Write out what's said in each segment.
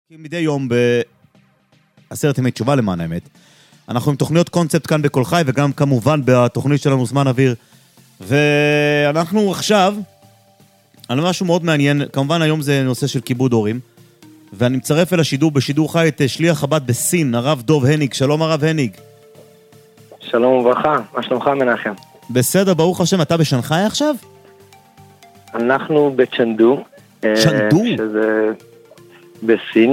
מדי יום בעשרת ימי תשובה למען האמת, אנחנו עם תוכניות קונספט כאן בכל חי, וגם כמובן בתוכנית שלנו זמן אוויר. ואנחנו עכשיו על משהו מאוד מעניין, כמובן היום זה נושא של כיבוד הורים, ואני מצרף אל השידור, בשידור חי את שליח חב"ד בסין, הרב דוב הניג. שלום הרב הניג. שלום וברכה, מה שלומך מנחם? בסדר, ברוך השם. אתה בשנגחאי עכשיו? אנחנו בצ'נדו. צ'נדו? שזה בסין.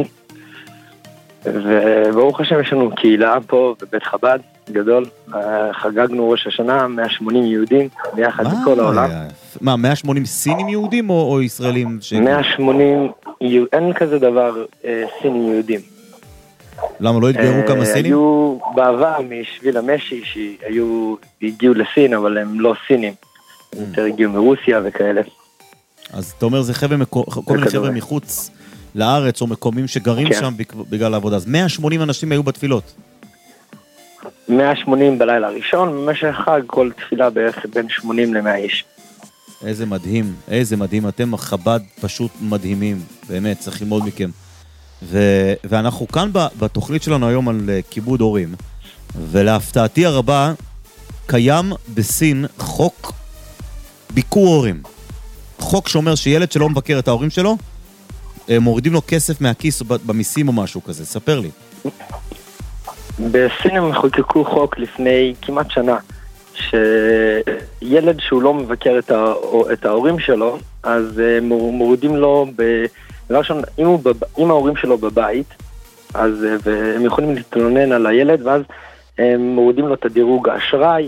וברוך השם יש לנו קהילה פה בבית חב"ד גדול. חגגנו ראש השנה, 180 יהודים ביחד בכל העולם. מה, 180 סינים יהודים או ישראלים? 180, אין כזה דבר סינים יהודים. למה, לא התגיירו כמה סינים? היו בעבר משביל המשי שהגיעו לסין, אבל הם לא סינים. יותר הגיעו מרוסיה וכאלה. אז אתה אומר, זה כל מיני חבר'ה מחוץ לארץ, או מקומים שגרים שם בגלל העבודה. אז 180 אנשים היו בתפילות. 180 בלילה הראשון, במשך חג כל תפילה בערך בין 80 ל-100 איש. איזה מדהים, איזה מדהים. אתם חב"ד פשוט מדהימים, באמת, צריך ללמוד מכם. ואנחנו כאן בתוכנית שלנו היום על כיבוד הורים, ולהפתעתי הרבה, קיים בסין חוק ביקור הורים. חוק שאומר שילד שלא מבקר את ההורים שלו, מורידים לו כסף מהכיס במיסים או משהו כזה. ספר לי. בסין הם חוקקו חוק לפני כמעט שנה, שילד שהוא לא מבקר את ההורים שלו, אז מורידים לו, אם ההורים שלו בבית, אז והם יכולים להתלונן על הילד, ואז הם מורידים לו את הדירוג האשראי,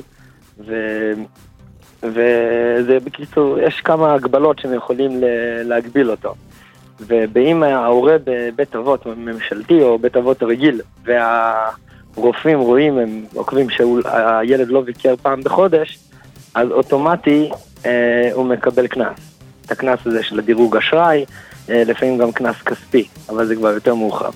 וזה בקיצור, יש כמה הגבלות שהם יכולים להגביל אותו. ואם ההורה בבית אבות ממשלתי או בית אבות רגיל, והרופאים רואים, הם עוקבים שהילד לא ביקר פעם בחודש, אז אוטומטי הוא מקבל קנס. את הקנס הזה של הדירוג אשראי, לפעמים גם קנס כספי, אבל זה כבר יותר מאוחר.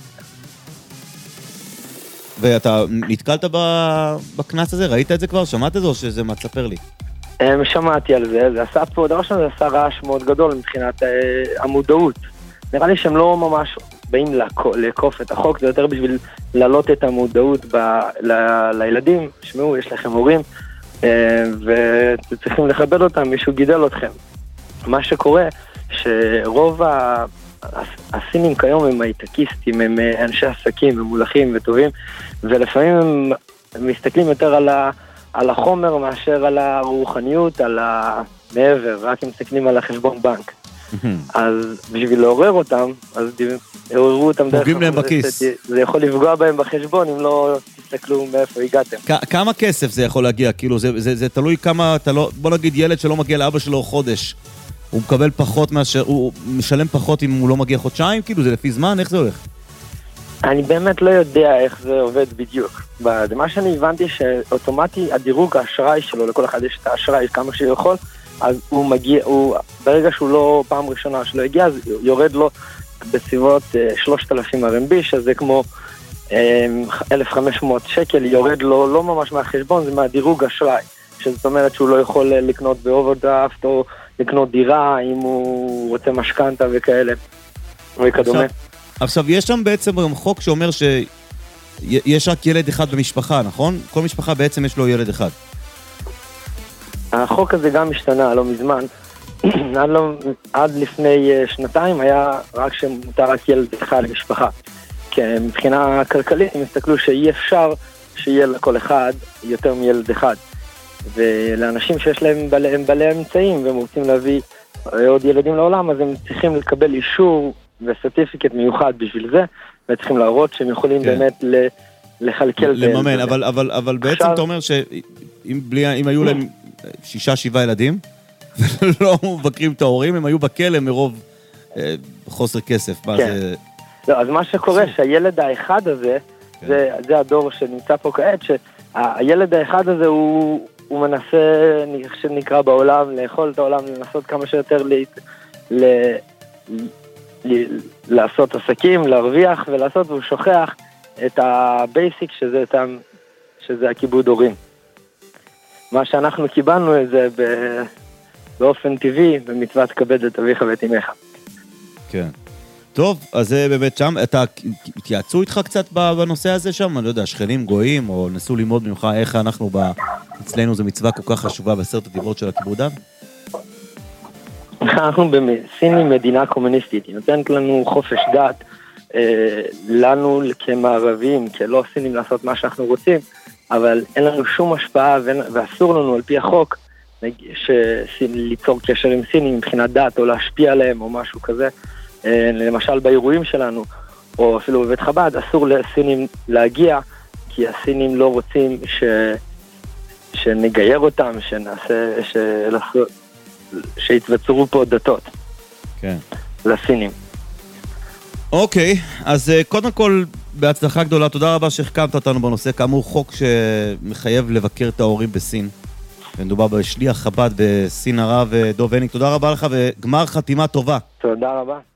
ואתה נתקלת בקנס הזה? ראית את זה כבר? שמעת את זה או שזה מה תספר לי? שמעתי על זה, זה עשה פה, דבר שזה עשה רעש מאוד גדול מבחינת המודעות. נראה לי שהם לא ממש באים לעקוף את החוק, זה יותר בשביל להעלות את המודעות לילדים. שמעו, יש לכם הורים, וצריכים לכבד אותם, מישהו גידל אתכם. מה שקורה, שרוב הסינים כיום הם הייטקיסטים, הם אנשי עסקים, הם מולכים וטובים, ולפעמים הם מסתכלים יותר על החומר מאשר על הרוחניות, על המעבר, רק הם מסתכלים על החשבון בנק. אז בשביל לעורר אותם, אז עוררו אותם דרך פוגעים להם בכיס. זה יכול לפגוע בהם בחשבון אם לא תסתכלו מאיפה הגעתם. כמה כסף זה יכול להגיע? כאילו זה תלוי כמה, בוא נגיד ילד שלא מגיע לאבא שלו חודש, הוא מקבל פחות מאשר, הוא משלם פחות אם הוא לא מגיע חודשיים? כאילו זה לפי זמן? איך זה הולך? אני באמת לא יודע איך זה עובד בדיוק. מה שאני הבנתי שאוטומטי הדירוג האשראי שלו, לכל אחד יש את האשראי כמה שהוא יכול, אז הוא מגיע, ברגע שהוא לא פעם ראשונה שלו הגיע, אז יורד לו בסביבות 3,000 RMB, שזה כמו 1,500 שקל, יורד לו לא ממש מהחשבון, זה מהדירוג אשראי, שזאת אומרת שהוא לא יכול לקנות באוברדרפט או לקנות דירה אם הוא רוצה משכנתה וכאלה וכדומה. עכשיו, יש שם בעצם חוק שאומר שיש רק ילד אחד במשפחה, נכון? כל משפחה בעצם יש לו ילד אחד. החוק הזה גם השתנה לא מזמן. עד לפני שנתיים היה רק שמותר רק ילד אחד למשפחה. כי מבחינה כלכלית הם הסתכלו שאי אפשר שיהיה לכל אחד יותר מילד אחד. ולאנשים שיש להם בעלי אמצעים והם רוצים להביא עוד ילדים לעולם, אז הם צריכים לקבל אישור וסרטיפיקט מיוחד בשביל זה, וצריכים להראות שהם יכולים באמת לחלקל לממן, אבל בעצם אתה אומר שאם היו להם 6-7 ילדים, ולא מבקרים את ההורים, הם היו בכלא מרוב חוסר כסף. כן. לא, אז מה שקורה שהילד האחד הזה, זה הדור שנמצא פה כעת, שהילד האחד הזה הוא מנסה, שנקרא בעולם, לאכול את העולם, לנסות כמה שיותר לעשות עסקים, להרוויח ולעשות, והוא שוכח את הבייסיק שזה הכיבוד הורים. מה שאנחנו קיבלנו את זה באופן טבעי, במצוות כבד את אביך ואת אמך. כן. טוב, אז זה באמת שם, אתה התייעצו איתך קצת בנושא הזה שם? אני לא יודע, שכנים גויים, או נסו ללמוד ממך איך אנחנו אצלנו זו מצווה כל כך חשובה בעשרת הדיברות של הכיבוד אב? אנחנו בסין היא מדינה קומוניסטית, היא נותנת לנו חופש דת, לנו כמערבים, כלא סינים לעשות מה שאנחנו רוצים, אבל אין לנו שום השפעה ואסור לנו על פי החוק ליצור קשר עם סינים מבחינת דת או להשפיע עליהם או משהו כזה. למשל באירועים שלנו, או אפילו בבית חב"ד, אסור לסינים להגיע, כי הסינים לא רוצים שנגייר אותם, שיתבצרו פה דתות. כן. לסינים. אוקיי, אז קודם כל, בהצלחה גדולה, תודה רבה שהחכמת אותנו בנושא, כאמור חוק שמחייב לבקר את ההורים בסין, ומדובר בשליח חב"ד בסין הרב דוב הניג, תודה רבה לך וגמר חתימה טובה. תודה רבה.